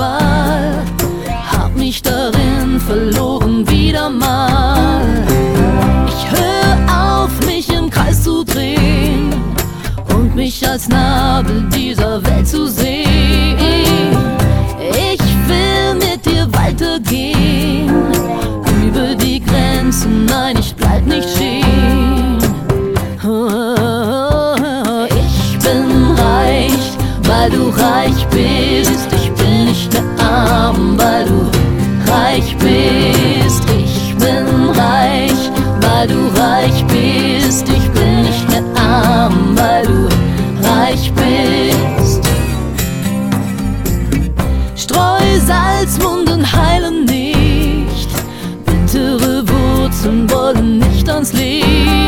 Qual, hab mich darin verloren wieder mal. Ich hör auf, mich im Kreis zu drehen und mich als Nabel dieser Welt zu sehen. Ich will mit dir weitergehen, über die Grenzen, nein, ich bleib nicht stehen. Ich bin reich, weil du reich bist. Ich bin nicht mehr arm, weil du reich bist. Ich bin reich, weil du reich bist. Ich bin nicht mehr arm, weil du reich bist. Streusalzwunden heilen nicht, bittere Wurzeln wollen nicht ans Licht.